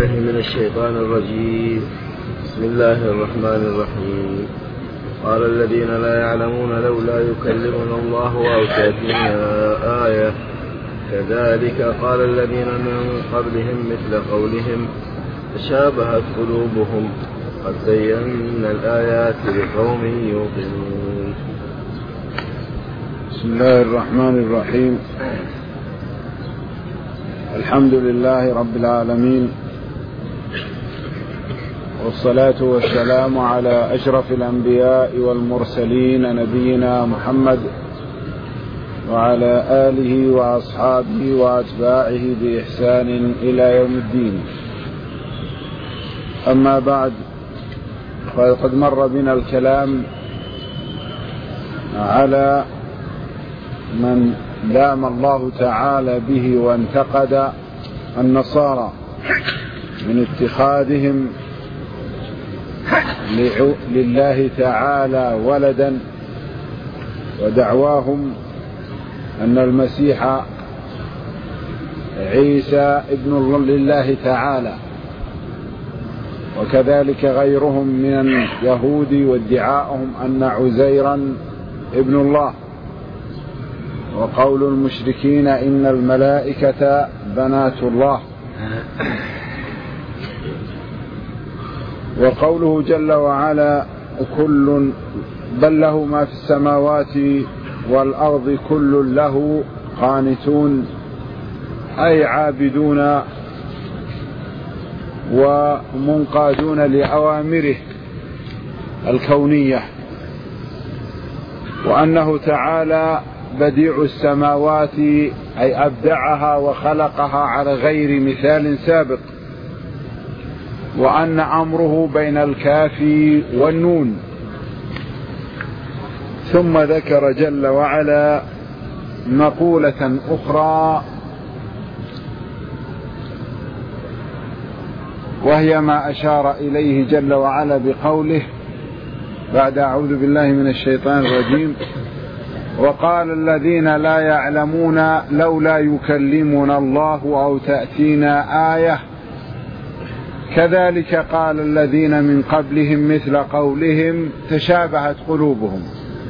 من الشيطان الرجيم. بسم الله الرحمن الرحيم. قال الذين لا يعلمون لولا يكلمنا الله أو تأتينا آية كذلك قال الذين من قبلهم مثل قولهم تشابهت قلوبهم قد بينا الآيات لقوم يوقنون. بسم الله الرحمن الرحيم. الحمد لله رب العالمين، والصلاة والسلام على أشرف الأنبياء والمرسلين نبينا محمد وعلى آله وأصحابه وأتباعه بإحسان إلى يوم الدين. أما بعد، فقد مر بنا الكلام على من لام الله تعالى به وانتقد النصارى من اتخاذهم لله تعالى ولدا، ودعواهم أن المسيح عيسى ابن لله تعالى، وكذلك غيرهم من اليهود وادعاءهم أن عزيرا ابن الله، وقول المشركين إن الملائكة بنات الله، وقوله جل وعلا كل بل له ما في السماوات والأرض كل له قانتون، أي عابدون ومنقادون لأوامره الكونية، وأنه تعالى بديع السماوات أي أبدعها وخلقها على غير مثال سابق، وأن أمره بين الكاف والنون. ثم ذكر جل وعلا مقولة أخرى، وهي ما أشار إليه جل وعلا بقوله بعد أعوذ بالله من الشيطان الرجيم: وقال الذين لا يعلمون لولا يكلمنا الله أو تأتينا آية كذلك قال الذين من قبلهم مثل قولهم تشابهت قلوبهم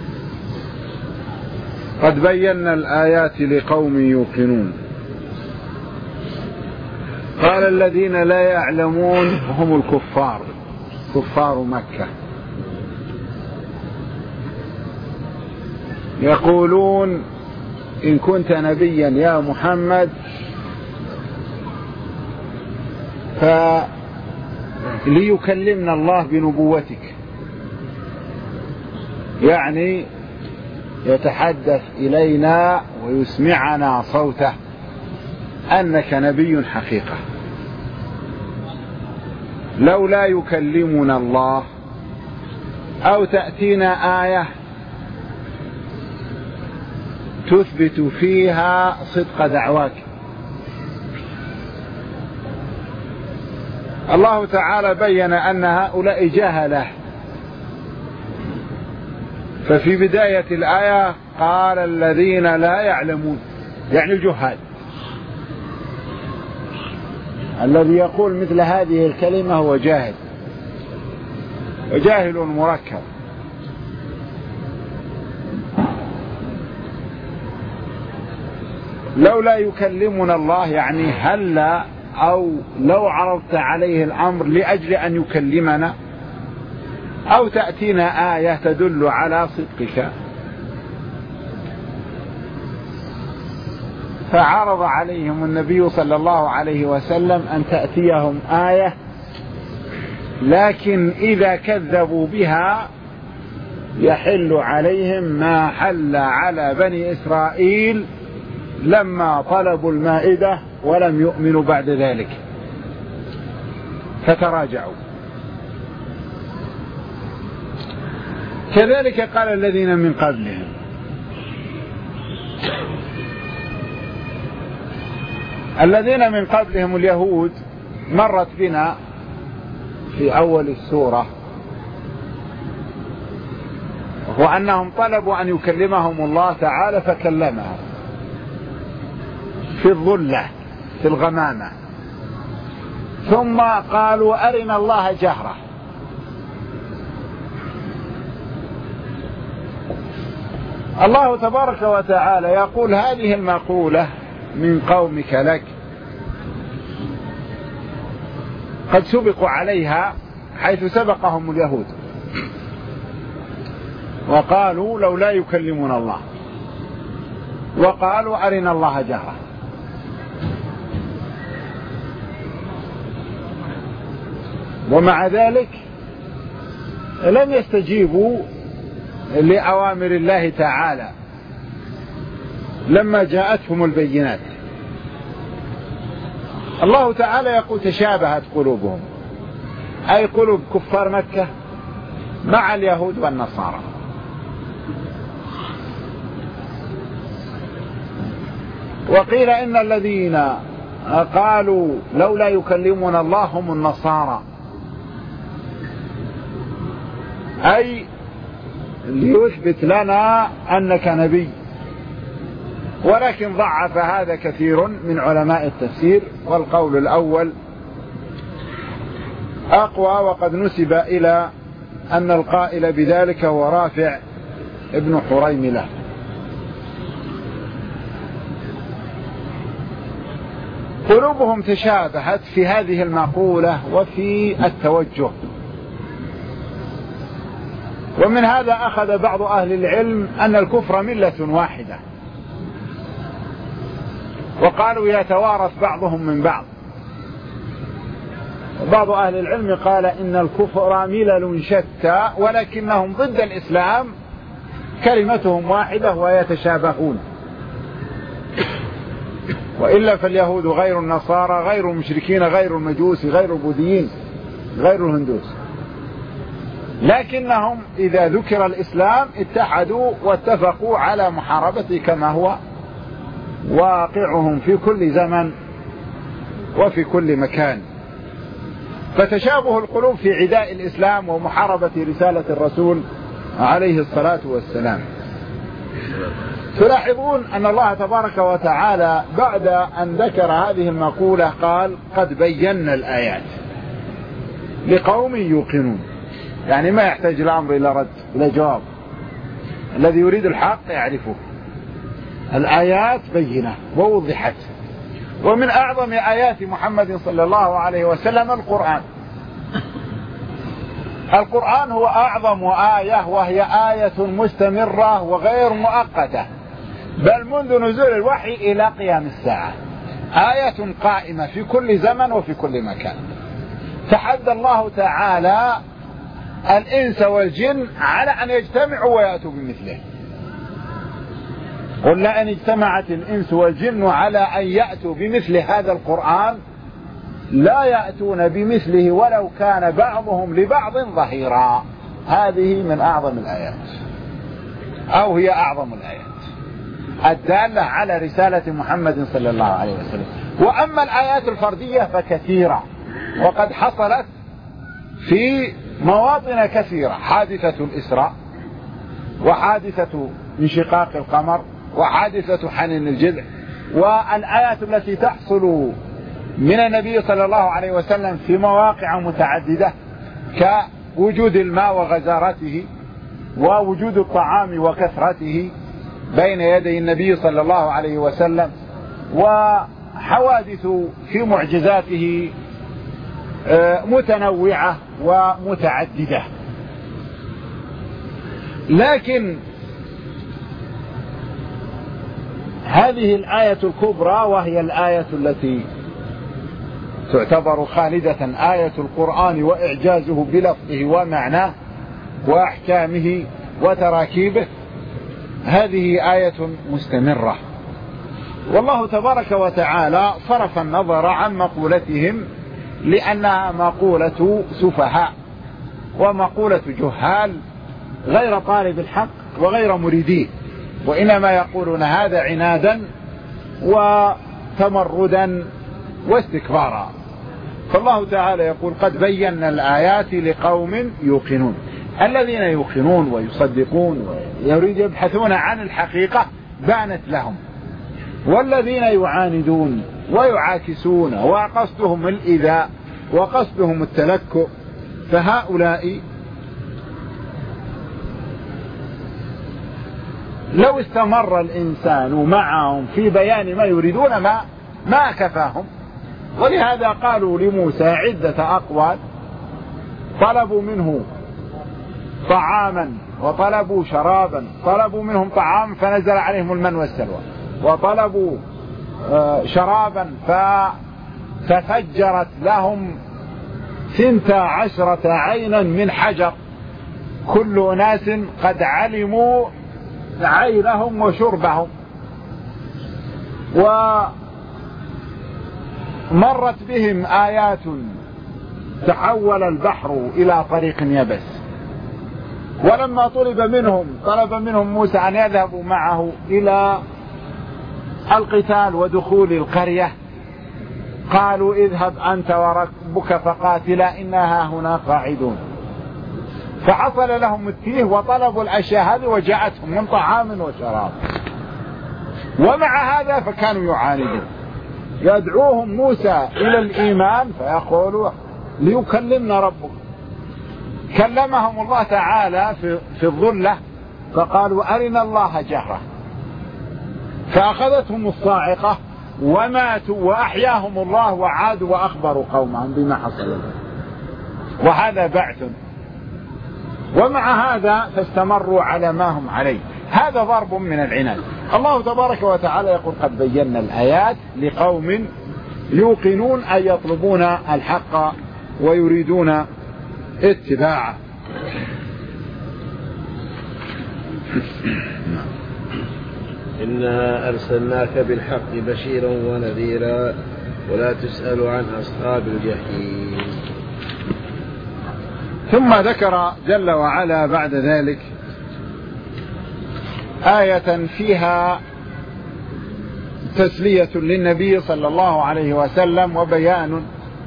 قد بينا الآيات لقوم يوقنون. قال الذين لا يعلمون هم الكفار، كفار مكة، يقولون إن كنت نبيا يا محمد فليكلمنا الله بنبوتك، يعني يتحدث إلينا ويسمعنا صوته أنك نبي حقيقة. لولا يكلمنا الله أو تأتينا آية تثبت فيها صدق دعواك. الله تعالى بين أن هؤلاء جهلة، ففي بداية الآية قال الذين لا يعلمون، يعني الجهال. الذي يقول مثل هذه الكلمة هو جاهل، وجاهل مركب. لولا يكلمنا الله يعني هلا أو لو عرضت عليه الأمر لأجل أن يكلمنا، أو تأتينا آية تدل على صدقك. فعرض عليهم النبي صلى الله عليه وسلم أن تأتيهم آية، لكن إذا كذبوا بها يحل عليهم ما حل على بني إسرائيل لما طلبوا المائدة ولم يؤمنوا بعد ذلك فتراجعوا. كذلك قال الذين من قبلهم. الذين من قبلهم اليهود مرت بنا في أول السورة، وأنهم طلبوا أن يكلمهم الله تعالى فكلمهم في الظلة في الغمامة، ثم قالوا أرنا الله جهرة. الله تبارك وتعالى يقول هذه المقولة من قومك لك قد سبقوا عليها حيث سبقهم اليهود وقالوا لولا يكلمون الله، وقالوا أرنا الله جهرة. ومع ذلك لم يستجيبوا لأوامر الله تعالى لما جاءتهم البينات. الله تعالى يقول تشابهت قلوبهم، أي قلوب كفار مكة مع اليهود والنصارى. وقيل إن الذين قالوا لولا يكلمنا الله هم النصارى، أي ليثبت لنا أنك نبي. ولكن ضعف هذا كثير من علماء التفسير، والقول الأول أقوى، وقد نسب إلى أن القائل بذلك هو رافع ابن حريملة. قلوبهم تشابهت في هذه المقولة وفي التوجه، ومن هذا أخذ بعض أهل العلم أن الكفر ملة واحدة، وقالوا يتوارث بعضهم من بعض. بعض أهل العلم قال إن الكفر ملل شتى ولكنهم ضد الإسلام، كلمتهم واحدة ويتشابهون. وإلا فاليهود غير النصارى، غير المشركين، غير المجوس، غير البوذيين، غير الهندوس، لكنهم إذا ذكر الإسلام اتحدوا واتفقوا على محاربته كما هو واقعهم في كل زمن وفي كل مكان. فتشابه القلوب في عداء الإسلام ومحاربة رسالة الرسول عليه الصلاة والسلام. تلاحظون أن الله تبارك وتعالى بعد أن ذكر هذه المقولة قال قد بينا الآيات لقوم يوقنون، يعني ما يحتاج الأمر إلى رد إلى جواب، الذي يريد الحق يعرفه. الآيات بينة ووضحت. ومن أعظم آيات محمد صلى الله عليه وسلم القرآن. القرآن هو أعظم آية، وهي آية مستمرة وغير مؤقتة، بل منذ نزول الوحي إلى قيام الساعة، آية قائمة في كل زمن وفي كل مكان. تحدى الله تعالى الإنس والجن على أن يجتمعوا ويأتوا بمثله. قل لئن اجتمعت الإنس والجن على أن يأتوا بمثل هذا القرآن لا يأتون بمثله ولو كان بعضهم لبعض ظهيرا. هذه من أعظم الآيات، أو هي أعظم الآيات الدالة على رسالة محمد صلى الله عليه وسلم. وأما الآيات الفردية فكثيرة، وقد حصلت في مواطن كثيرة، حادثة الإسراء، وحادثة انشقاق القمر، وحادثة حنين الجذع، والآيات التي تحصل من النبي صلى الله عليه وسلم في مواقع متعددة، كوجود الماء وغزارته، ووجود الطعام وكثرته بين يدي النبي صلى الله عليه وسلم، وحوادث في معجزاته متنوعة ومتعددة. لكن هذه الآية الكبرى، وهي الآية التي تعتبر خالدة، آية القرآن وإعجازه بلفظه ومعناه وأحكامه وتراكيبه، هذه آية مستمرة. والله تبارك وتعالى صرف النظر عن مقولتهم لأنها مقولة سفهاء ومقولة جهال غير طالب الحق وغير مريديه، وإنما يقولون هذا عنادا وتمردا واستكبارا. فالله تعالى يقول قد بينا الآيات لقوم يوقنون. الذين يوقنون ويصدقون ويريد يبحثون عن الحقيقة بانت لهم، والذين يعاندون ويعاكسون وقصدهم الإيذاء وقصدهم التلكؤ، فهؤلاء لو استمر الإنسان معهم في بيان ما يريدون ما كفاهم. ولهذا قالوا لموسى عدة أقوال، طلبوا منه طعاما وطلبوا شرابا، طلبوا منهم طعام فنزل عليهم المن والسلوى، وطلبوا شرابا فتفجرت لهم 12 عينا من حجر، كل أناس قد علموا عينهم وشربهم. ومرت بهم آيات تحول البحر إلى طريق يبس. ولما طلب منهم موسى أن يذهبوا معه إلى القتال ودخول القرية، قالوا اذهب أنت وربك فقاتلا إنها هنا قاعدون. فحصل لهم التيه وطلبوا الأشياء هذه وجاءتهم من طعام وشراب. ومع هذا فكانوا يعاندون، يدعوهم موسى إلى الإيمان فيقولوا ليكلمنا ربك. كلمهم الله تعالى في الظلة فقالوا أرنا الله جهرة، فأخذتهم الصاعقة وماتوا وأحياهم الله وعادوا وأخبروا قومهم بما حصل لهم. وهذا بعث. ومع هذا فاستمروا على ما هم عليه. هذا ضرب من العناد. الله تبارك وتعالى يقول قد بينا الآيات لقوم يوقنون أن يطلبون الحق ويريدون اتباعه. إنا أرسلناك بالحق بشيرا ونذيرا ولا تسأل عن أصحاب الجحيم. ثم ذكر جل وعلا بعد ذلك آية فيها تسلية للنبي صلى الله عليه وسلم وبيان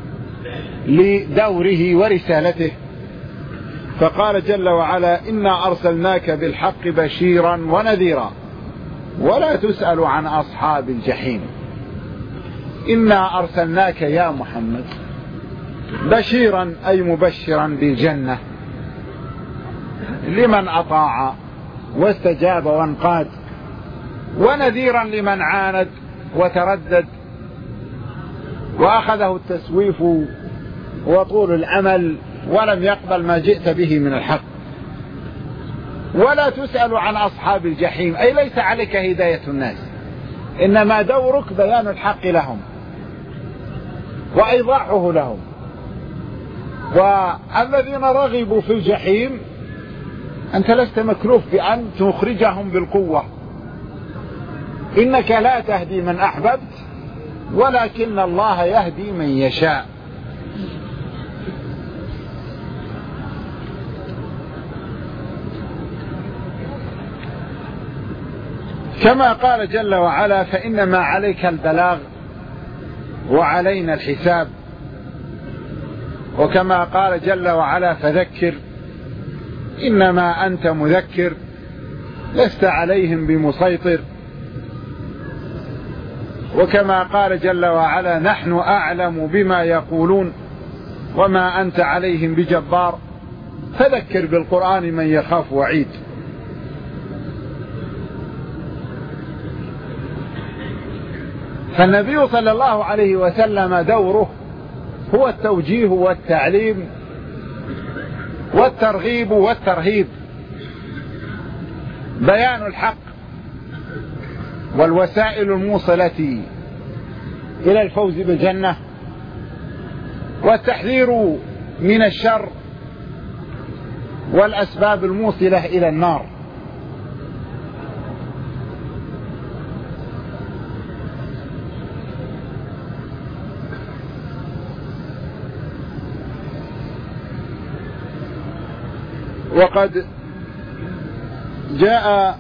لدوره ورسالته. فقال جل وعلا إنا أرسلناك بالحق بشيرا ونذيرا ولا تسأل عن أصحاب الجحيم. إنا أرسلناك يا محمد بشيرا أي مبشرا بالجنة لمن أطاع واستجاب وانقاد، ونذيرا لمن عاند وتردد وأخذه التسويف وطول الأمل ولم يقبل ما جئت به من الحق. ولا تسأل عن أصحاب الجحيم أي ليس عليك هداية الناس، إنما دورك بيان الحق لهم وإيضاحه لهم. والذين رغبوا في الجحيم أنت لست مكلوف بأن تخرجهم بالقوة، إنك لا تهدي من أحببت ولكن الله يهدي من يشاء. كما قال جل وعلا فإنما عليك البلاغ وعلينا الحساب. وكما قال جل وعلا فذكر إنما أنت مذكر لست عليهم بمسيطر. وكما قال جل وعلا نحن أعلم بما يقولون وما أنت عليهم بجبار فذكر بالقرآن من يخاف وعيد. فالنبي صلى الله عليه وسلم دوره هو التوجيه والتعليم والترغيب والترهيب، بيان الحق والوسائل الموصلة إلى الفوز بالجنة، والتحذير من الشر والأسباب الموصلة إلى النار. وقد جاء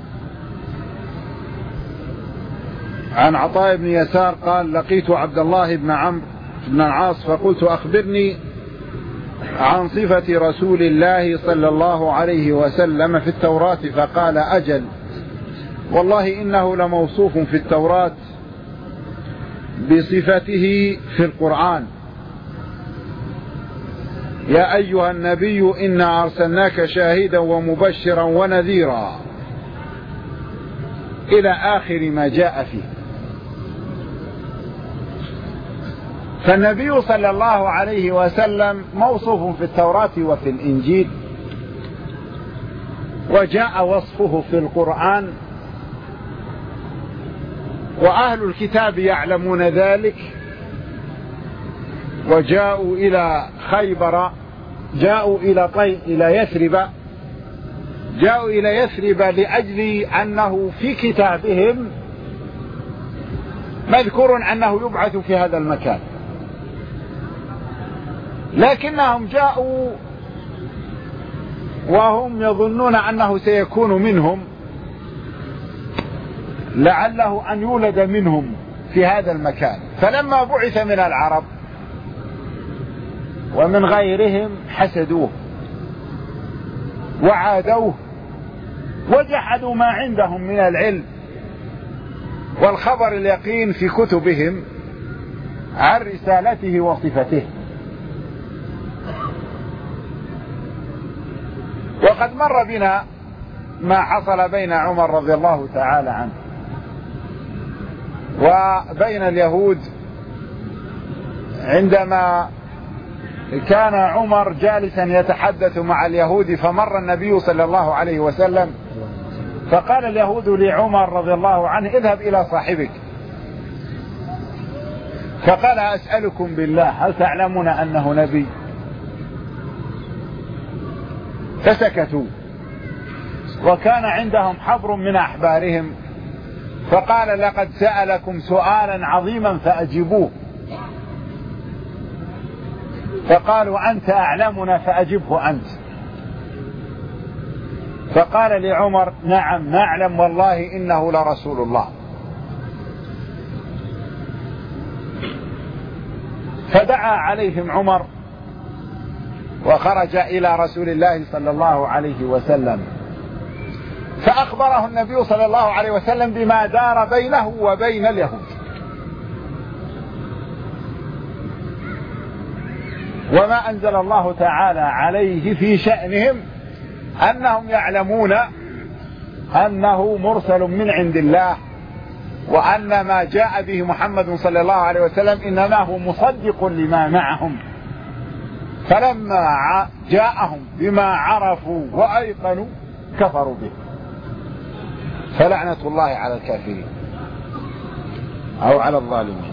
عن عطاء بن يسار قال لقيت عبد الله بن عمرو بن العاص فقلت أخبرني عن صفة رسول الله صلى الله عليه وسلم في التوراة، فقال أجل والله إنه لموصوف في التوراة بصفته في القرآن، يا أيها النبي إنا أرسلناك شاهدا ومبشرا ونذيرا إلى آخر ما جاء فيه. فالنبي صلى الله عليه وسلم موصوف في التوراة وفي الإنجيل، وجاء وصفه في القرآن، وأهل الكتاب يعلمون ذلك، وجاءوا إلى خيبر، جاءوا إلى يثرب، جاءوا إلى يثرب لأجل أنه في كتابهم مذكور أنه يبعث في هذا المكان، لكنهم جاءوا وهم يظنون أنه سيكون منهم، لعله أن يولد منهم في هذا المكان. فلما بعث من العرب ومن غيرهم حسدوه وعادوه وجحدوا ما عندهم من العلم والخبر اليقين في كتبهم عن رسالته وصفته. وقد مر بنا ما حصل بين عمر رضي الله تعالى عنه وبين اليهود، عندما كان عمر جالسا يتحدث مع اليهود، فمر النبي صلى الله عليه وسلم فقال اليهود لعمر رضي الله عنه: اذهب إلى صاحبك. فقال: أسألكم بالله هل تعلمون أنه نبي؟ فسكتوا، وكان عندهم حبر من أحبارهم، فقال: لقد سألكم سؤالا عظيما فأجبوه. فقالوا: أنت أعلمنا فأجبه أنت. فقال لعمر: نعم نعلم والله إنه لرسول الله. فدعا عليهم عمر وخرج إلى رسول الله صلى الله عليه وسلم، فأخبره النبي صلى الله عليه وسلم بما دار بينه وبين اليهود، وما أنزل الله تعالى عليه في شأنهم، أنهم يعلمون أنه مرسل من عند الله، وأن ما جاء به محمد صلى الله عليه وسلم إنما هو مصدق لما معهم. فلما جاءهم بما عرفوا وأيقنوا كفروا به، فلعنة الله على الكافرين أو على الظالمين.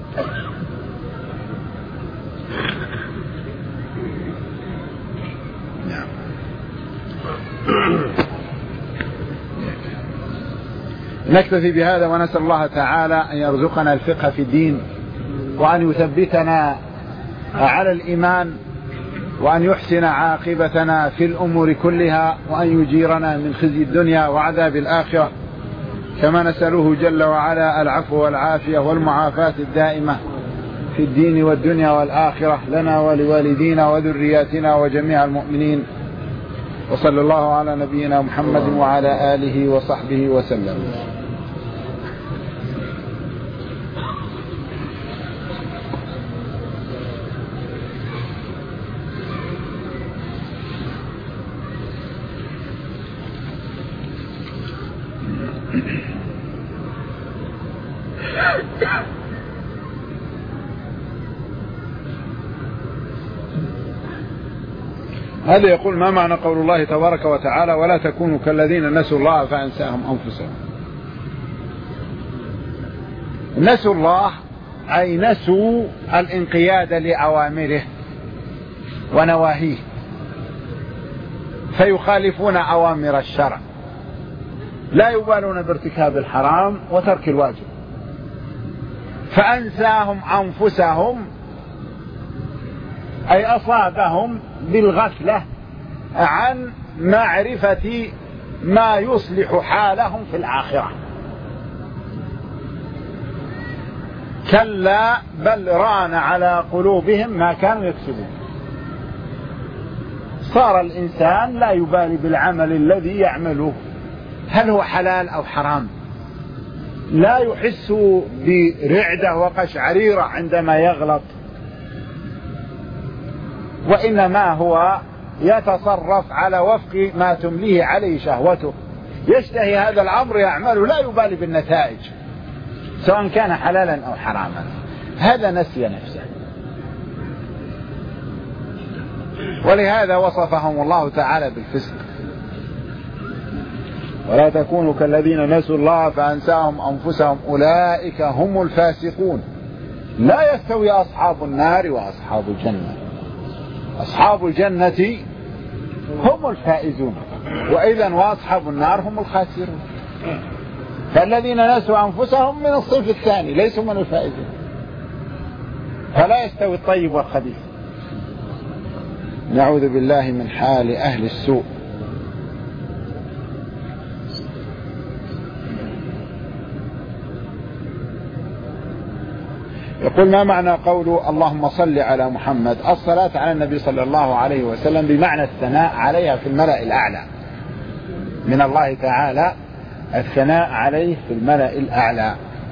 نعم. نكتفي بهذا، ونسأل الله تعالى أن يرزقنا الفقه في الدين، وأن يثبتنا على الإيمان، وأن يحسن عاقبتنا في الأمور كلها، وأن يجيرنا من خزي الدنيا وعذاب الآخرة، كما نسأله جل وعلا العفو والعافية والمعافاة الدائمة في الدين والدنيا والآخرة لنا ولوالدينا وذرياتنا وجميع المؤمنين. وصلى الله على نبينا محمد وعلى آله وصحبه وسلم. هذا يقول: ما معنى قول الله تبارك وتعالى: ولا تكونوا كالذين نسوا الله فأنساهم أنفسهم؟ نسوا الله أي نسوا الانقياد لأوامره ونواهيه، فيخالفون أوامر الشرع، لا يبالون بارتكاب الحرام وترك الواجب، فأنساهم أنفسهم أي أصابهم بالغفلة عن معرفة ما يصلح حالهم في الآخرة. كلا بل ران على قلوبهم ما كانوا يكسبون. صار الإنسان لا يبالي بالعمل الذي يعمله، هل هو حلال أو حرام، لا يحس برعدة وقشعريرة عندما يغلط، وإنما هو يتصرف على وفق ما تمليه عليه شهوته، يشتهي هذا الأمر يعمله لا يبالي بالنتائج سواء كان حلالا أو حراما. هذا نسي نفسه. ولهذا وصفهم الله تعالى بالفسق: ولا تكونوا كالذين نسوا الله فأنساهم أنفسهم أولئك هم الفاسقون. لا يستوي أصحاب النار وأصحاب الجنة. أصحاب الجنة هم الفائزون، وإذا وأصحاب النار هم الخاسرون. فالذين نسوا أنفسهم من الصنف الثاني، ليسوا من الفائزين. فلا يستوي الطيب والخبيث. نعوذ بالله من حال أهل السوء. يقول: ما معنى قوله اللهم صل على محمد؟ الصلاة على النبي صلى الله عليه وسلم بمعنى الثناء عليها في الملأ الأعلى من الله تعالى، الثناء عليه في الملأ الأعلى.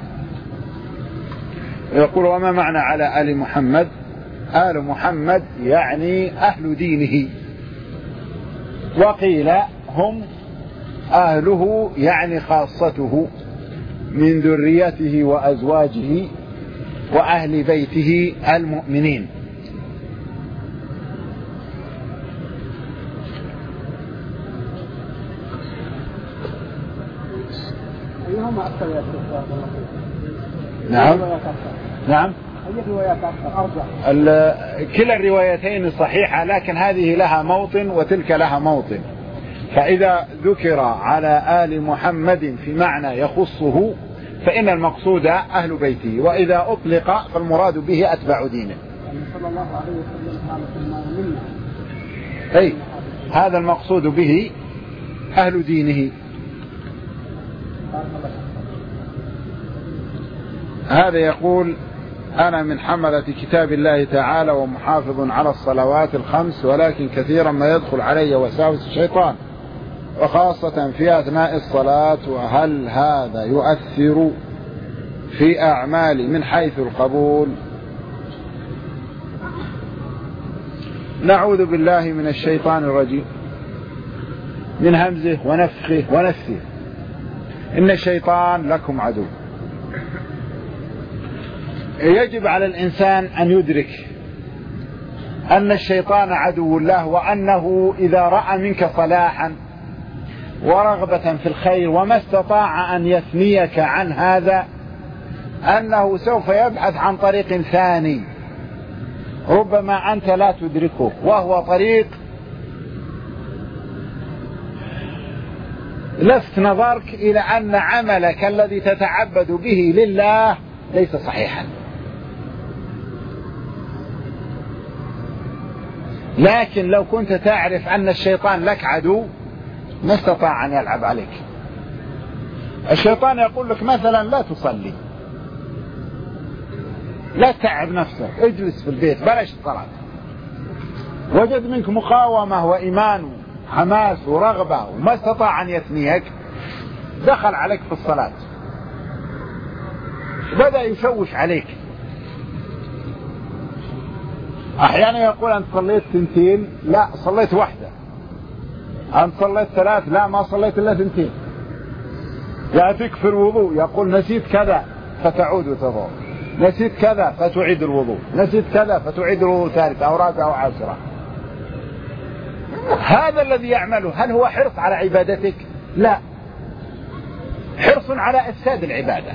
يقول: وما معنى على آل محمد؟ آل محمد يعني أهل دينه، وقيل هم أهله يعني خاصته من ذريته وأزواجه وأهل بيته المؤمنين. أيهما أكثر يا شيخ؟ نعم نعم، أي الروايات أرجح؟ كلا الروايتين صحيحة، لكن هذه لها موطن وتلك لها موطن. فإذا ذكر على آل محمد في معنى يخصه فإن المقصود أهل بيته، وإذا أطلق فالمراد به أتباع دينه. صلى الله عليه وسلم أي هذا المقصود به أهل دينه. هذا يقول: أنا من حملة كتاب الله تعالى ومحافظ على الصلوات الخمس، ولكن كثيرا ما يدخل علي وساوس الشيطان، وخاصة في أثناء الصلاة، وهل هذا يؤثر في أعمالي من حيث القبول؟ نعوذ بالله من الشيطان الرجيم، من همزه ونفخه ونفثه. إن الشيطان لكم عدو. يجب على الإنسان أن يدرك أن الشيطان عدو الله، وأنه إذا رأى منك صلاحا ورغبة في الخير وما استطاع أن يثنيك عن هذا، أنه سوف يبحث عن طريق ثاني ربما أنت لا تدركه، وهو طريق لفت نظرك إلى أن عملك الذي تتعبد به لله ليس صحيحا. لكن لو كنت تعرف أن الشيطان لك عدو ما استطاع أن يلعب عليك. الشيطان يقول لك مثلا لا تصلي، لا تتعب نفسك، اجلس في البيت بلاش الصلاة. وجد منك مقاومة وإيمان وحماس ورغبة وما استطاع أن يثنيك، دخل عليك في الصلاة، بدأ يشوش عليك. أحيانا يقول أنت صليت 2، لا صليت 1. أنت صليت 3، لا ما صليت إلا 2. يأتيك في الوضوء يقول نسيت كذا فتعود وتضوء، نسيت كذا فتعيد الوضوء، نسيت كذا فتعيد الوضوء 3 أو 4 أو 10. هذا الذي يعمله هل هو حرص على عبادتك؟ لا، حرص على إفساد العبادة.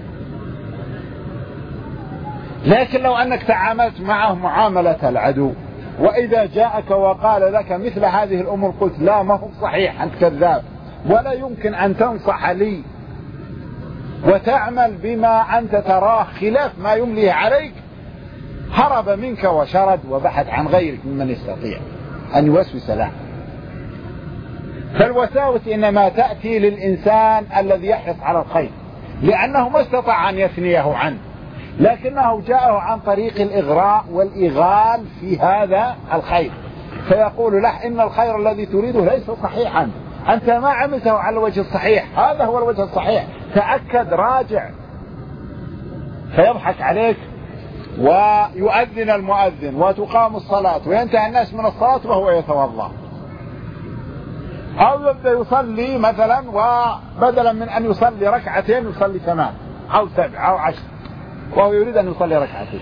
لكن لو أنك تعاملت معه معاملة العدو، وإذا جاءك وقال لك مثل هذه الأمور قلت لا ما هو صحيح، أنت كذاب ولا يمكن أن تنصح لي، وتعمل بما أنت تراه خلاف ما يمليه عليك، هرب منك وشرد وبحث عن غيرك ممن يستطيع أن يوسوس له. فالوساوس إنما تأتي للإنسان الذي يحرص على الخير، لأنه ما استطاع أن يثنيه عنه، لكنه جاءه عن طريق الإغراء والإغال في هذا الخير، فيقول له إن الخير الذي تريده ليس صحيحا، أنت ما عملته على الوجه الصحيح، هذا هو الوجه الصحيح، تأكد راجع. فيضحك عليك ويؤذن المؤذن وتقام الصلاة وينتهي الناس من الصلاة وهو يتوضأ، أو يبدأ يصلي مثلا وبدلا من أن يصلي ركعتين يصلي 8 أو 7 أو 10 وهو يريد أن يصلي ركعتين.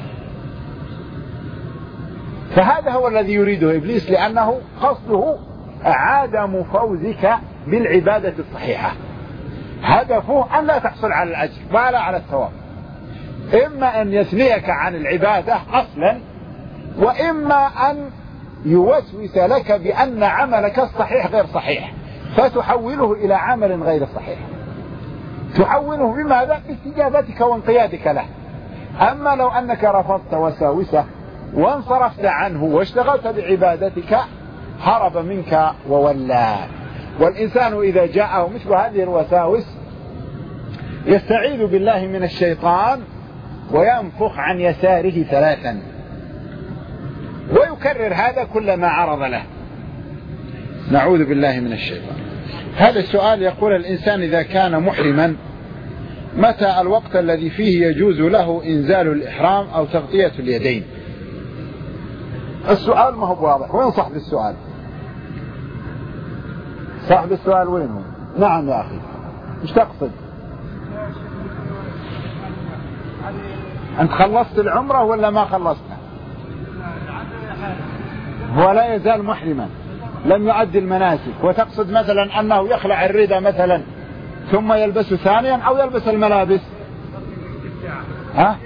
فهذا هو الذي يريده إبليس، لأنه قصده عدم فوزك بالعبادة الصحيحة، هدفه أن لا تحصل على الأجر ولا على الثواب، إما أن يثنيك عن العبادة أصلا، وإما أن يوسوس لك بأن عملك الصحيح غير صحيح فتحوله إلى عمل غير صحيح، تحوله بماذا؟ باستجابتك وانقيادك له. أما لو أنك رفضت وساوسه وانصرفت عنه واشتغلت بعبادتك هرب منك وولى. والإنسان إذا جاءه مثل هذه الوساوس يستعيذ بالله من الشيطان وينفخ عن يساره 3 ويكرر هذا كلما عرض له. نعوذ بالله من الشيطان. هذا السؤال يقول: الإنسان إذا كان محرما متى الوقت الذي فيه يجوز له إنزال الإحرام أو تغطية اليدين؟ السؤال ما هو واضح. وين صاحب السؤال؟ صاحب السؤال وين هو؟ نعم يا أخي، مش تقصد؟ أنت خلصت العمرة ولا ما خلصتها؟ هو لا يزال محرما لم يؤدي المناسك، وتقصد مثلا أنه يخلع الرداء مثلا ثم يلبس ثانيا أو يلبس الملابس؟ ها؟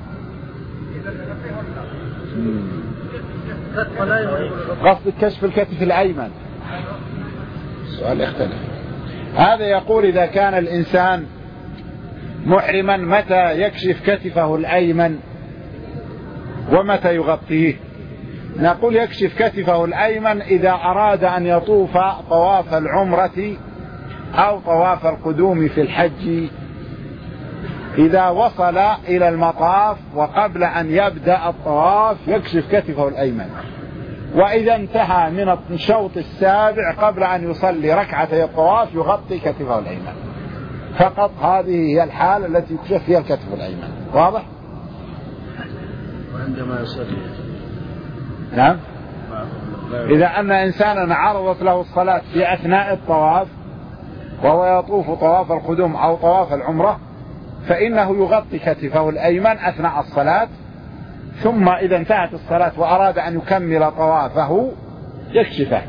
قصد كشف الكتف الأيمن. السؤال يختلف. هذا يقول: إذا كان الإنسان محرما متى يكشف كتفه الأيمن ومتى يغطيه؟ نقول: يكشف كتفه الأيمن إذا أراد أن يطوف طواف العمرة أو طواف القدوم في الحج، إذا وصل إلى المطاف وقبل أن يبدأ الطواف يكشف كتفه الأيمن، وإذا انتهى من الشوط السابع قبل أن يصلي ركعتي الطواف يغطي كتفه الأيمن فقط. هذه هي الحالة التي يكشف فيها الكتف الأيمن. واضح؟ وعندما يصلي نعم، إذا أن إنسانا عرضت له الصلاة في أثناء الطواف وهو يطوف طواف القدوم أو طواف العمرة فإنه يغطي كتفه الأيمن أثناء الصلاة، ثم إذا انتهت الصلاة وأراد أن يكمل طوافه يكشفه.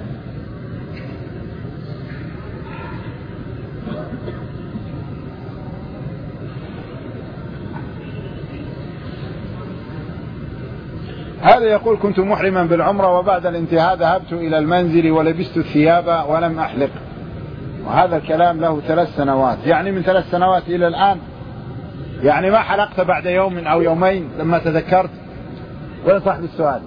هذا يقول: كنت محرما بالعمرة وبعد الانتهاء ذهبت إلى المنزل ولبست الثياب ولم أحلق، وهذا الكلام له 3 سنوات، يعني من 3 سنوات إلى الآن، يعني ما حلقت بعد يوم أو يومين لما تذكرت؟ وين صاحب السؤال؟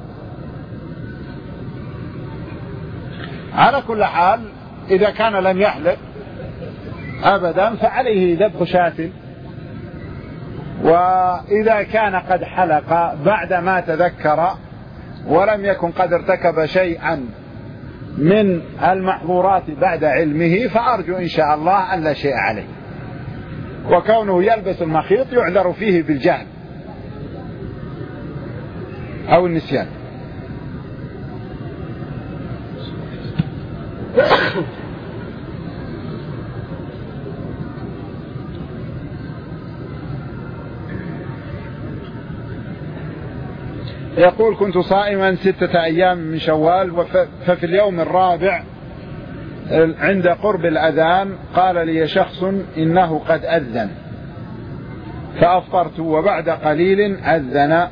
على كل حال إذا كان لم يحلق أبدا فعليه ذبح شاة، وإذا كان قد حلق بعدما تذكر ولم يكن قد ارتكب شيئا من المحظورات بعد علمه فأرجو إن شاء الله أن لا شيء عليه، وكونه يلبس المخيط يعذر فيه بالجهل أو النسيان. يقول: كنت صائما 6 أيام من شوال، ففي اليوم الرابع عند قرب الأذان قال لي شخص إنه قد أذن فأفطرت، وبعد قليل أذن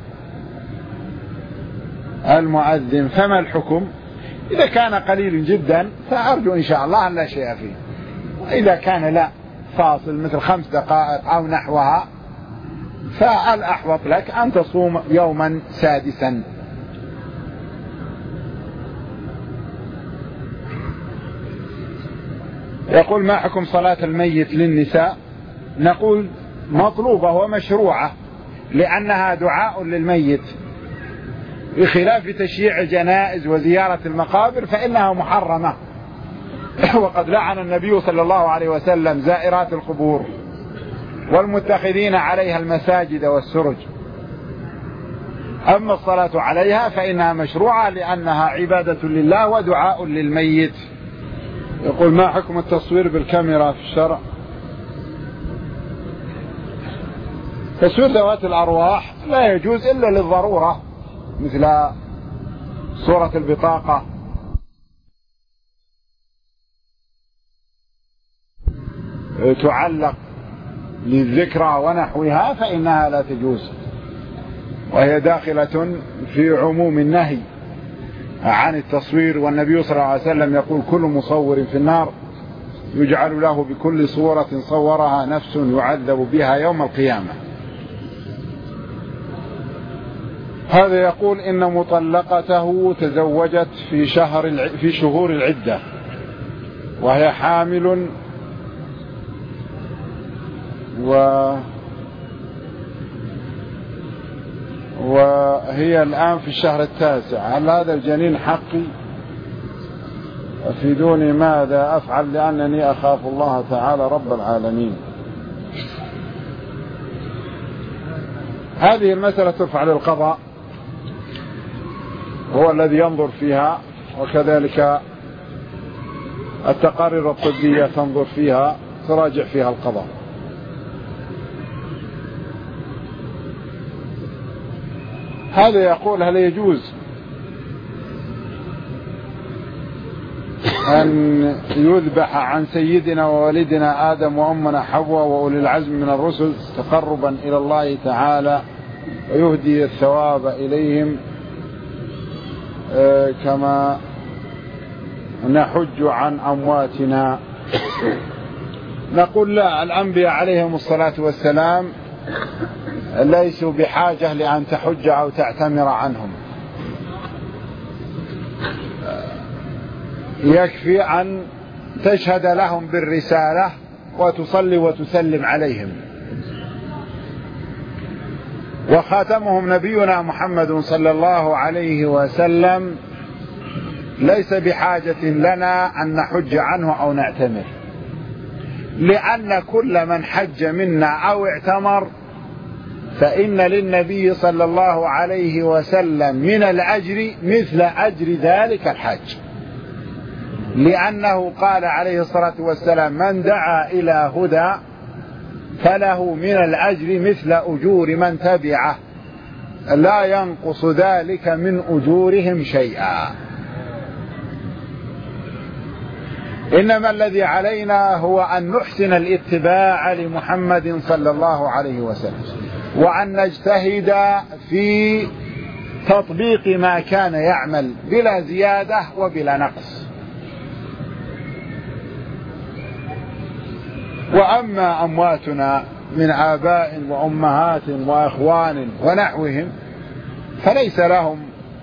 المؤذن، فما الحكم؟ إذا كان قليل جدا فأرجو إن شاء الله أن لا شيء فيه، وإذا كان لا فاصل مثل 5 دقائق أو نحوها فالأحوط لك أن تصوم يوما سادسا. يقول: ما حكم صلاة الميت للنساء؟ نقول: مطلوبة ومشروعة لأنها دعاء للميت، بخلاف تشييع الجنائز وزيارة المقابر فإنها محرمة، وقد لعن النبي صلى الله عليه وسلم زائرات القبور والمتخذين عليها المساجد والسرج. أما الصلاة عليها فإنها مشروعة لأنها عبادة لله ودعاء للميت. يقول: ما حكم التصوير بالكاميرا في الشرع؟ تصوير ذوات الأرواح لا يجوز إلا للضرورة، مثل صورة البطاقة تعلق للذكرى ونحوها فإنها لا تجوز، وهي داخلة في عموم النهي عن التصوير. والنبي صلى الله عليه وسلم يقول: كل مصور في النار، يجعل له بكل صورة صورها نفس يعذب بها يوم القيامة. هذا يقول: إن مطلقته تزوجت في شهور العدة وهي حامل وهي الآن في الشهر التاسع، هل هذا الجنين حقي؟ أفيدوني ماذا أفعل لأنني أخاف الله تعالى رب العالمين. هذه المسألة ترفع للقضاء، هو الذي ينظر فيها، وكذلك التقارير الطبية تنظر فيها، تراجع فيها القضاء. هذا يقول: هل يجوز أن يذبح عن سيدنا ووالدنا آدم وأمنا حواء وأولي العزم من الرسل تقربا إلى الله تعالى ويهدي الثواب إليهم كما نحج عن أمواتنا؟ نقول: لا، الأنبياء عليهم الصلاة والسلام ليسوا بحاجة لأن تحج أو تعتمر عنهم، يكفي أن تشهد لهم بالرسالة وتصلي وتسلم عليهم. وخاتمهم نبينا محمد صلى الله عليه وسلم ليس بحاجة لنا أن نحج عنه أو نعتمر، لأن كل من حج منا أو اعتمر فإن للنبي صلى الله عليه وسلم من الأجر مثل أجر ذلك الحج، لأنه قال عليه الصلاة والسلام: من دعا إلى هدى فله من الأجر مثل أجور من تبعه لا ينقص ذلك من أجورهم شيئا. إنما الذي علينا هو أن نحسن الاتباع لمحمد صلى الله عليه وسلم، وأن نجتهد في تطبيق ما كان يعمل بلا زيادة وبلا نقص. وأما أمواتنا من آباء وأمهات وأخوان ونحوهم فليس لهم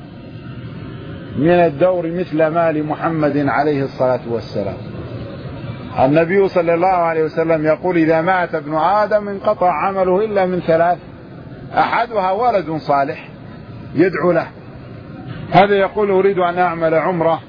من الدور مثل ما لمحمد عليه الصلاة والسلام. النبي صلى الله عليه وسلم يقول: إذا مات ابن آدم انقطع عمله إلا من ثلاث، أحدها ولد صالح يدعو له. هذا يقول: أريد أن أعمل عمرة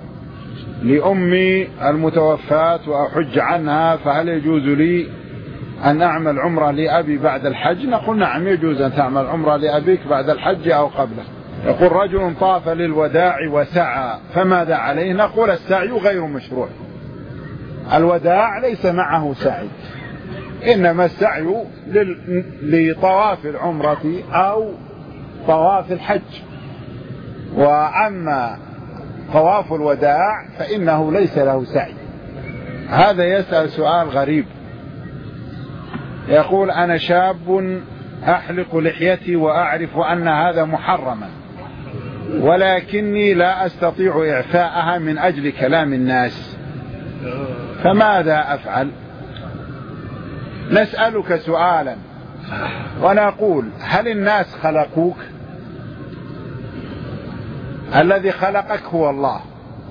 لأمي المتوفاة وأحج عنها، فهل يجوز لي أن أعمل عمرة لأبي بعد الحج؟ نقول: نعم، يجوز أن تعمل عمرة لأبيك بعد الحج أو قبله. يقول: رجل طاف للوداع وسعى فماذا عليه؟ نقول: السعي غير مشروع، الوداع ليس معه سعي، إنما السعي لطواف العمرة أو طواف الحج. وأما طواف الوداع فإنه ليس له سعي. هذا يسأل سؤال غريب، يقول: أنا شاب أحلق لحيتي وأعرف أن هذا محرما، ولكني لا أستطيع إعفاءها من أجل كلام الناس، فماذا أفعل؟ نسألك سؤالا ونقول: هل الناس خلقوك؟ الذي خلقك هو الله.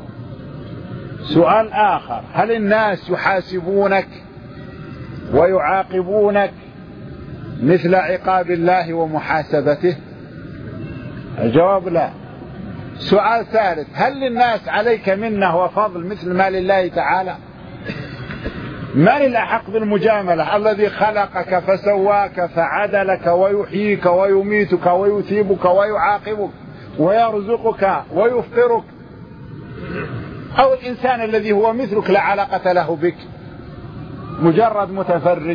سؤال آخر: هل الناس يحاسبونك ويعاقبونك مثل عقاب الله ومحاسبته؟ الجواب: لا. سؤال ثالث: هل للناس عليك منه وفضل مثل ما لله تعالى؟ من الأحق بالمجاملة؟ الذي خلقك فسواك فعدلك ويحييك ويميتك ويثيبك ويعاقبك ويرزقك ويفطرك، أو الإنسان الذي هو مثلك لا علاقة له بك، مجرد متفرج؟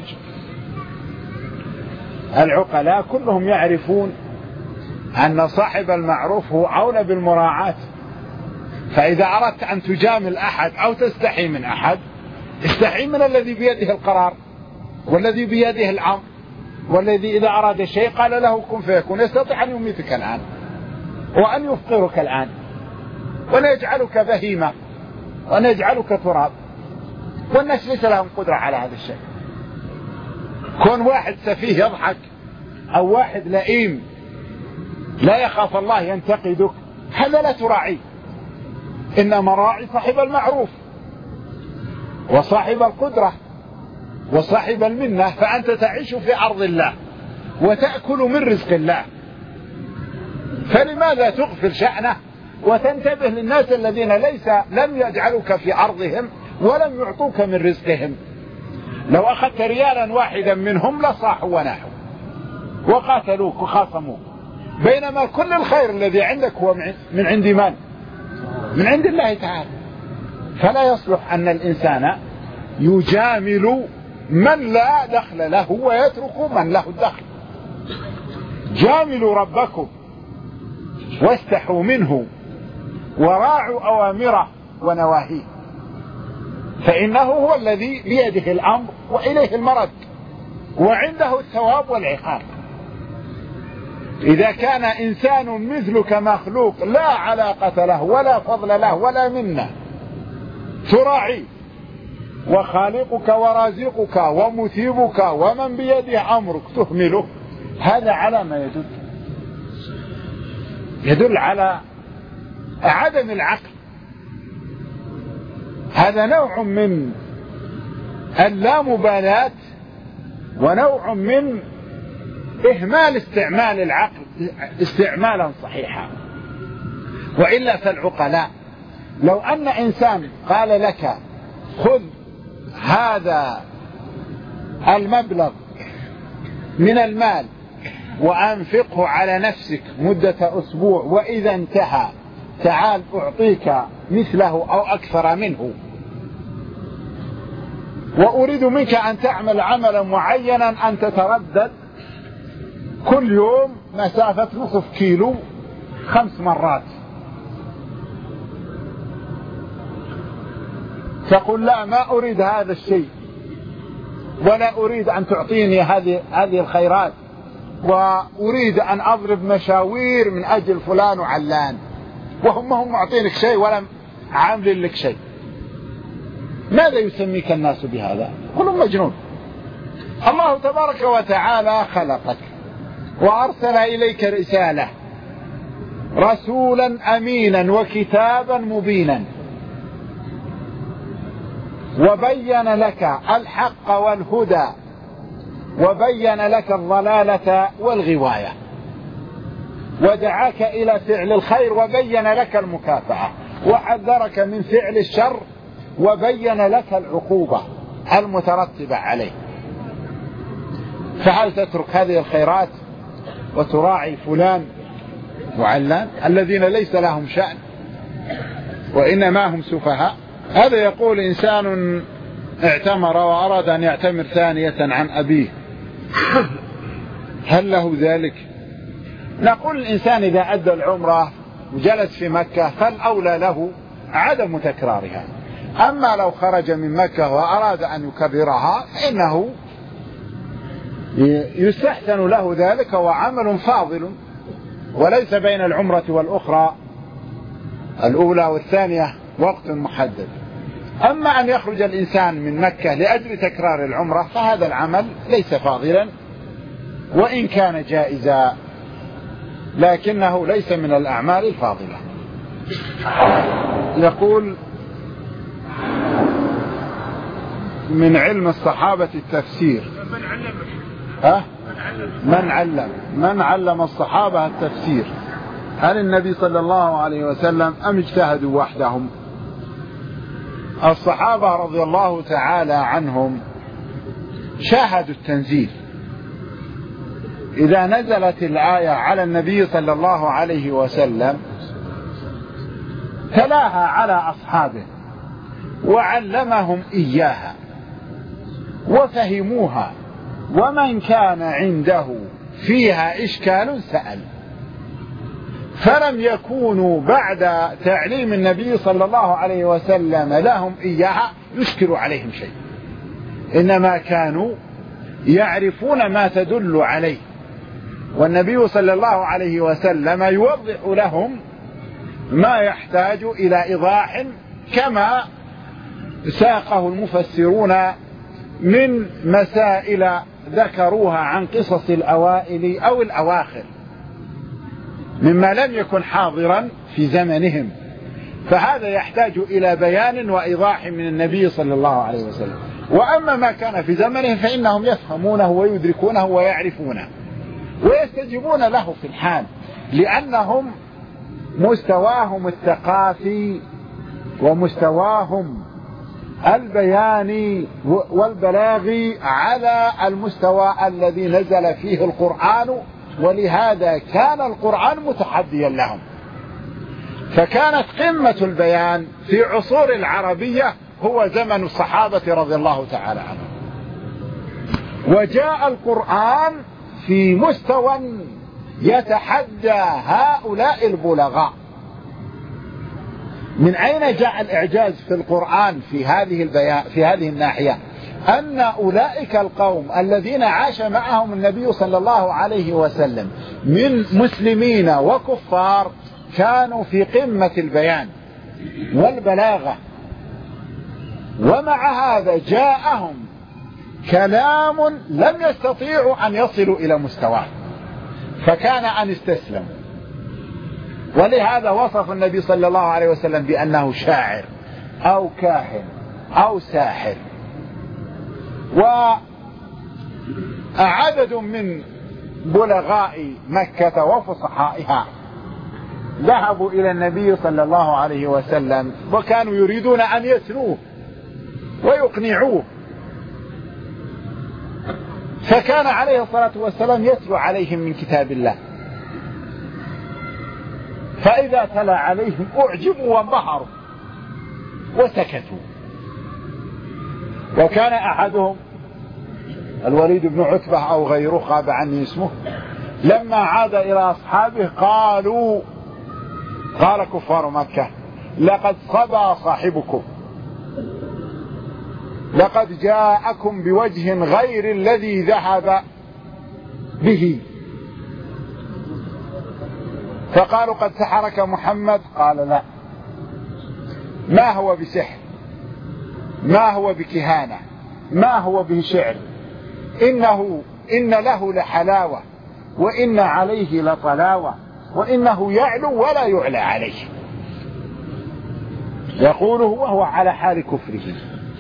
العقلاء كلهم يعرفون أن صاحب المعروف هو أولى بالمراعاة. فإذا أردت أن تجامل أحد أو تستحي من أحد، استحي من الذي بيده القرار والذي بيده الأمر، والذي إذا أراد شيء قال له كن فيكون، يستطيع أن يميتك الآن وأن يفطرك الآن وأن يجعلك بهيمة وأن يجعلك تراب، والناس ليس لهم قدرة على هذا الشيء. كون واحد سفيه يضحك أو واحد لئيم لا يخاف الله ينتقدك، هذا لا تراعي، إنما راعي صاحب المعروف وصاحب القدرة وصاحب المنة. فأنت تعيش في أرض الله وتأكل من رزق الله، فلماذا تغفل شأنه وتنتبه للناس الذين لم يجعلوك في أرضهم ولم يعطوك من رزقهم؟ لو أخذت ريالا واحدا منهم لصاحوا وناحوا وقاتلوك وخاصموك، بينما كل الخير الذي عندك هو من عند من؟ من عند الله تعالى. فلا يصلح أن الإنسان يجامل من لا دخل له ويترك من له الدخل. جاملوا ربكم واستحوا منه وراعوا أوامره ونواهيه، فإنه هو الذي بيده الأمر وإليه المرد وعنده الثواب والعقاب. إذا كان إنسان مثلك مخلوق لا علاقة له ولا فضل له ولا منه تراعي، وخالقك ورازقك ومثيبك ومن بيده أمرك تهمله، هذا على ما يدل على عدم العقل. هذا نوع من اللامبالاة ونوع من إهمال استعمال العقل استعمالا صحيحا. وإلا فالعقلاء لو أن إنسان قال لك خذ هذا المبلغ من المال وأنفقه على نفسك مدة أسبوع، وإذا انتهى تعال أعطيك مثله أو أكثر منه، وأريد منك أن تعمل عملا معينا أن تتردد كل يوم مسافة نصف كيلو 5 مرات، تقول لا ما أريد هذا الشيء ولا أريد أن تعطيني هذه الخيرات، وأريد أن أضرب مشاوير من أجل فلان وعلان، وهم معطينك شيء ولم عامل لك شيء. ماذا يسميك الناس بهذا؟ كلهم مجنون. الله تبارك وتعالى خلقك وأرسل إليك رسالة، رسولا أمينا وكتابا مبينا، وبين لك الحق والهدى وبين لك الضلالة والغواية، ودعاك إلى فعل الخير وبين لك المكافأة، وحذرك من فعل الشر وبين لك العقوبة المترتبة عليه. فهل تترك هذه الخيرات وتراعي فلان وعلان الذين ليس لهم شأن وإنما هم سفهاء؟ هذا يقول إنسان اعتمر وأراد أن يعتمر ثانية عن أبيه، هل له ذلك؟ نقول الإنسان إذا أدى العمرة وجلس في مكة فالأولى له عدم تكرارها، أما لو خرج من مكة وأراد أن يكررها فإنه يستحسن له ذلك، وعمل فاضل، وليس بين العمرة والأخرى الأولى والثانية وقت محدد. أما أن يخرج الإنسان من مكة لأجل تكرار العمرة فهذا العمل ليس فاضلا وإن كان جائزا، لكنه ليس من الأعمال الفاضلة. يقول من علم الصحابة التفسير. من علم الصحابة التفسير؟ هل النبي صلى الله عليه وسلم أم اجتهدوا وحدهم؟ الصحابة رضي الله تعالى عنهم شاهدوا التنزيل. إذا نزلت الآية على النبي صلى الله عليه وسلم تلاها على أصحابه وعلمهم إياها وفهموها، ومن كان عنده فيها إشكال سأل. فلم يكونوا بعد تعليم النبي صلى الله عليه وسلم لهم إياها يشكل عليهم شيء، إنما كانوا يعرفون ما تدل عليه، والنبي صلى الله عليه وسلم يوضح لهم ما يحتاج إلى إيضاح، كما ساقه المفسرون من مسائل ذكروها عن قصص الأوائل أو الأواخر مما لم يكن حاضرا في زمنهم، فهذا يحتاج إلى بيان وإيضاح من النبي صلى الله عليه وسلم. وأما ما كان في زمنهم فإنهم يفهمونه ويدركونه ويعرفونه ويستجيبون له في الحال، لأنهم مستواهم الثقافي ومستواهم البياني والبلاغي على المستوى الذي نزل فيه القرآن، ولهذا كان القرآن متحديا لهم. فكانت قمة البيان في عصور العربية هو زمن الصحابة رضي الله تعالى عنهم، وجاء القرآن في مستوى يتحدى هؤلاء البلغاء. من أين جاء الإعجاز في القرآن في هذه الناحية؟ أن أولئك القوم الذين عاش معهم النبي صلى الله عليه وسلم من مسلمين وكفار كانوا في قمة البيان والبلاغة، ومع هذا جاءهم كلام لم يستطيعوا أن يصلوا إلى مستواه، فكان أن استسلموا. ولهذا وصف النبي صلى الله عليه وسلم بأنه شاعر أو كاهن أو ساحر. وعدد من بلغاء مكة وفصحائها ذهبوا إلى النبي صلى الله عليه وسلم وكانوا يريدون أن يثنوه ويقنعوه، فكان عليه الصلاة والسلام يتلو عليهم من كتاب الله، فإذا تلا عليهم أعجبوا وانبهروا وسكتوا. وكان أحدهم الوليد بن عتبة أو غيره، غاب عني اسمه، لما عاد إلى أصحابه قال كفار مكة: لقد صبا صاحبكم، لقد جاءكم بوجه غير الذي ذهب به. فقالوا: قد سحرك محمد؟ قال: لا، ما هو بسحر، ما هو بكهانة، ما هو بشعر، إن له لحلاوة وإن عليه لطلاوة وإنه يعلو ولا يعلى عليه، يقوله وهو على حال كفره.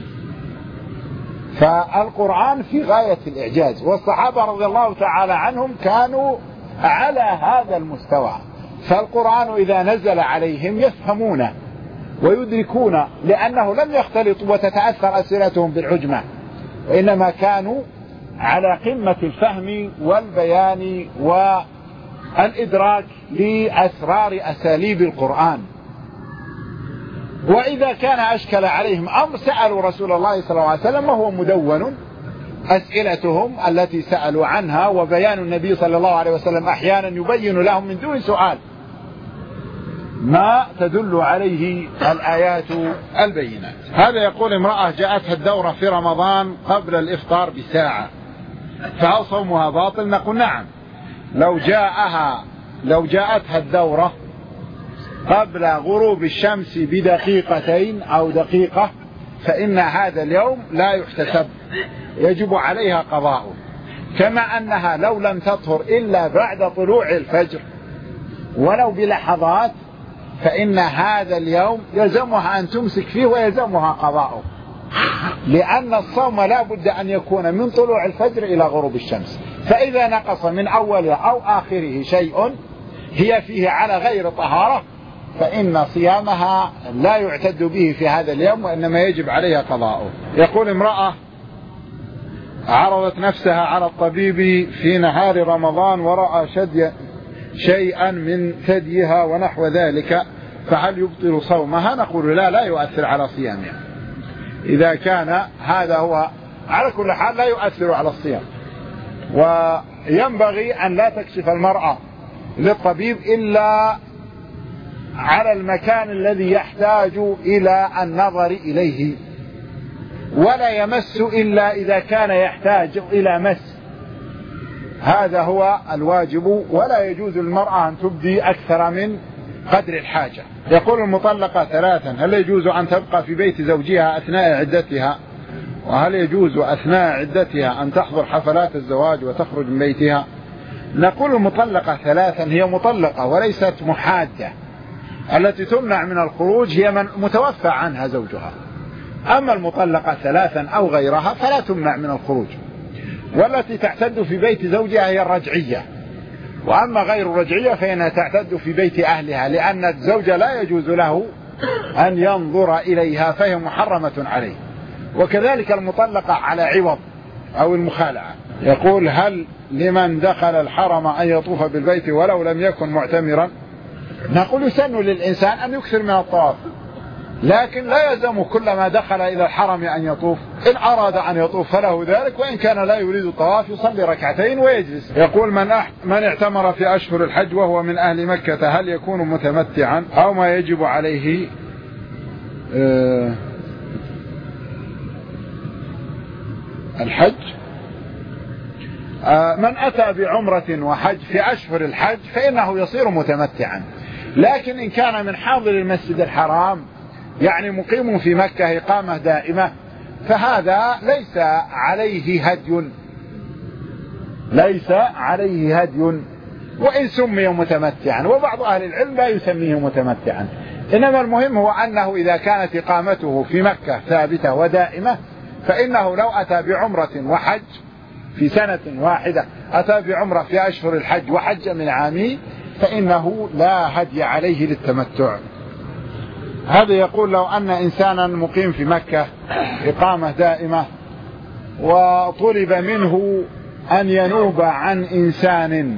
فالقرآن في غاية الإعجاز، والصحابة رضي الله تعالى عنهم كانوا على هذا المستوى. فالقرآن إذا نزل عليهم يفهمونه ويدركون، لأنه لم يختلطوا وتتأثر أسئلتهم بالعجمة، وإنما كانوا على قمة الفهم والبيان والإدراك لأسرار أساليب القرآن. وإذا كان أشكل عليهم أمر سألوا رسول الله صلى الله عليه وسلم، وهو مدون أسئلتهم التي سألوا عنها، وبيان النبي صلى الله عليه وسلم أحيانا يبين لهم من دون سؤال ما تدل عليه الآيات البينات. هذا يقول: امرأة جاءتها الدورة في رمضان قبل الإفطار بساعة، فهل صومها باطل؟ نقول: نعم، لو جاءتها الدورة قبل غروب الشمس بدقيقتين أو دقيقة فإن هذا اليوم لا يحتسب، يجب عليها قضاؤه. كما أنها لو لم تطهر إلا بعد طلوع الفجر ولو بلحظات فإن هذا اليوم يلزمها أن تمسك فيه ويلزمها قضاؤه، لأن الصوم لا بد أن يكون من طلوع الفجر إلى غروب الشمس، فإذا نقص من أوله أو آخره شيء هي فيه على غير طهارة فإن صيامها لا يعتد به في هذا اليوم، وإنما يجب عليها قضاؤه. يقول امرأة عرضت نفسها على الطبيب في نهار رمضان ورأى شيئا من ثديها ونحو ذلك، فهل يبطل صومها؟ نقول لا يؤثر على صيامها. إذا كان هذا هو على كل حال لا يؤثر على الصيام. وينبغي أن لا تكشف المرأة للطبيب إلا على المكان الذي يحتاج إلى النظر إليه، ولا يمس إلا إذا كان يحتاج إلى مس. هذا هو الواجب، ولا يجوز للمرأة أن تبدي أكثر من قدر الحاجة. يقول المطلقة ثلاثا: هل يجوز أن تبقى في بيت زوجها أثناء عدتها؟ وهل يجوز أثناء عدتها أن تحضر حفلات الزواج وتخرج من بيتها؟ نقول المطلقة ثلاثا هي مطلقة وليست محادة. التي تمنع من الخروج هي من متوفى عنها زوجها، أما المطلقة ثلاثا أو غيرها فلا تمنع من الخروج. والتي تعتد في بيت زوجها هي الرجعية، وأما غير الرجعية فإنها تعتد في بيت أهلها، لأن الزوج لا يجوز له أن ينظر إليها فهي محرمة عليه. وكذلك المطلقة على عوض أو المخالعة. يقول: هل لمن دخل الحرم أن يطوف بالبيت ولو لم يكن معتمرا؟ نقول: يسن للإنسان أن يكثر من الطواف، لكن لا يلزم كلما دخل إلى الحرم أن يطوف. إن أراد أن يطوف فله ذلك، وإن كان لا يريد الطواف يصلي ركعتين ويجلس. يقول: من اعتمر في أشهر الحج وهو من أهل مكة هل يكون متمتعا أو ما يجب عليه الحج؟ من أتى بعمرة وحج في أشهر الحج فإنه يصير متمتعا، لكن إن كان من حاضر المسجد الحرام يعني مقيم في مكة إقامة دائمة فهذا ليس عليه هدي وإن سمي متمتعا، وبعض أهل العلم لا يسميه متمتعا. إنما المهم هو أنه إذا كانت إقامته في مكة ثابتة ودائمة فإنه لو أتى بعمرة وحج في سنة واحدة، أتى بعمرة في أشهر الحج وحج من عامه، فإنه لا هدي عليه للتمتع. هذا يقول: لو أن إنسانا مقيم في مكة إقامة دائمة وطلب منه أن ينوب عن إنسان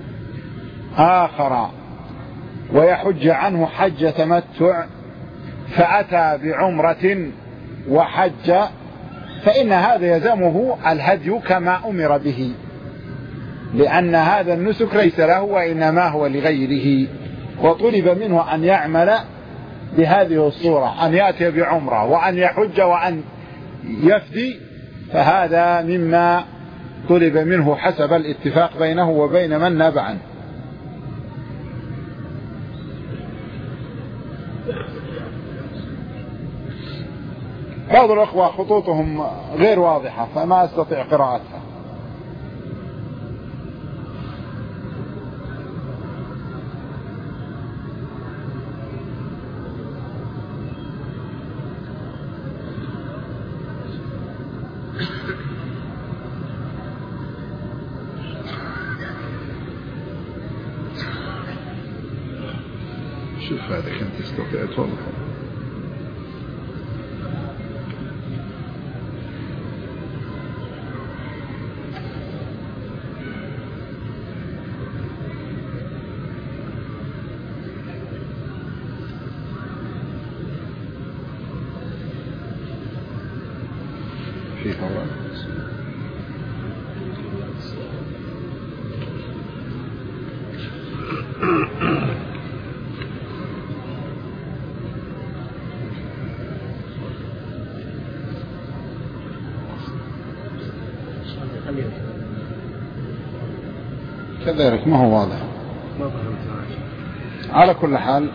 آخر ويحج عنه حج تمتع فأتى بعمرة وحج، فإن هذا يلزمه الهدي كما أمر به، لأن هذا النسك ليس له وإنما هو لغيره. وطلب منه أن يعمل بهذه الصورة، أن يأتي بعمرة وأن يحج وأن يفدي، فهذا مما طلب منه حسب الاتفاق بينه وبين من ناب عنه. بعض الأخوة خطوطهم غير واضحة فما أستطيع قراءتها. شوف هذا كنت تستطيع توضح. في هواء كذلك ما هو واضح. على كل حال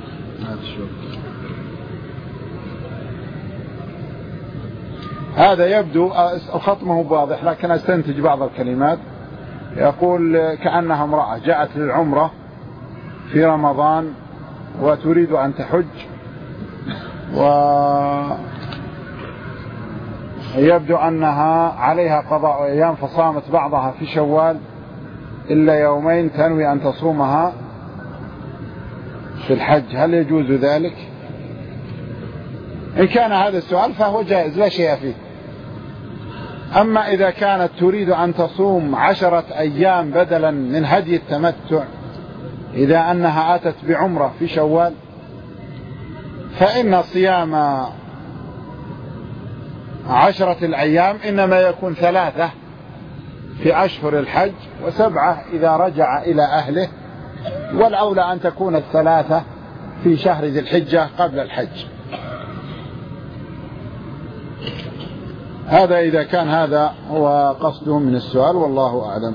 هذا يبدو الخط ما هو واضح، لكن استنتج بعض الكلمات. يقول: كأنها امرأة جاءت للعمرة في رمضان وتريد أن تحج، ويبدو أنها عليها قضاء أيام فصامت بعضها في شوال إلا يومين تنوي أن تصومها في الحج هل يجوز ذلك؟ إن كان هذا السؤال فهو جائز لا شيء فيه. أما إذا كانت تريد أن تصوم 10 أيام بدلا من هدي التمتع إذا أنها أتت بعمرة في شوال، فإن صيام 10 الأيام إنما يكون 3 في أشهر الحج و7 إذا رجع إلى أهله، والأولى أن تكون 3 في شهر ذي الحجة قبل الحج. هذا إذا كان هذا هو قصده من السؤال، والله أعلم.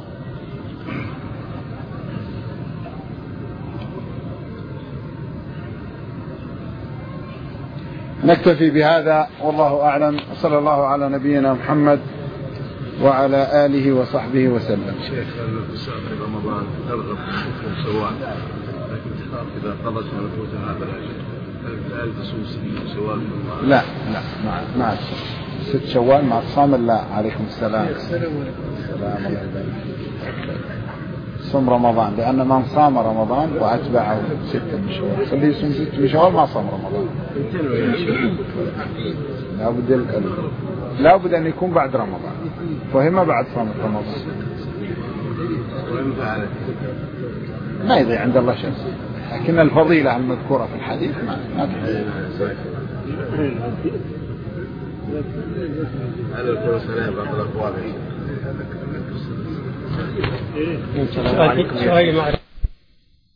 نكتفي بهذا والله أعلم، صلى الله على نبينا محمد وعلى آله وصحبه وسلم. شيخ في رمضان ترغب في سواء، لكن إذا قضت ملكوتها هل تصوم 6 شوال؟ لا مع 6 شوال مع الصوم. لا عليكم السلام. السلام صوم رمضان، لأن من صام رمضان وأتبعه 6 من شوال خليه يصوم 6 من شوال ما صام رمضان. لا بد أن يكون بعد رمضان، فهم بعد صوم رمضان ما يضيع عند الله شيء، لكن الفضيلة المذكورة في الحديث ما تحصل. هذا الكل سلام بعض الأقوال. سؤال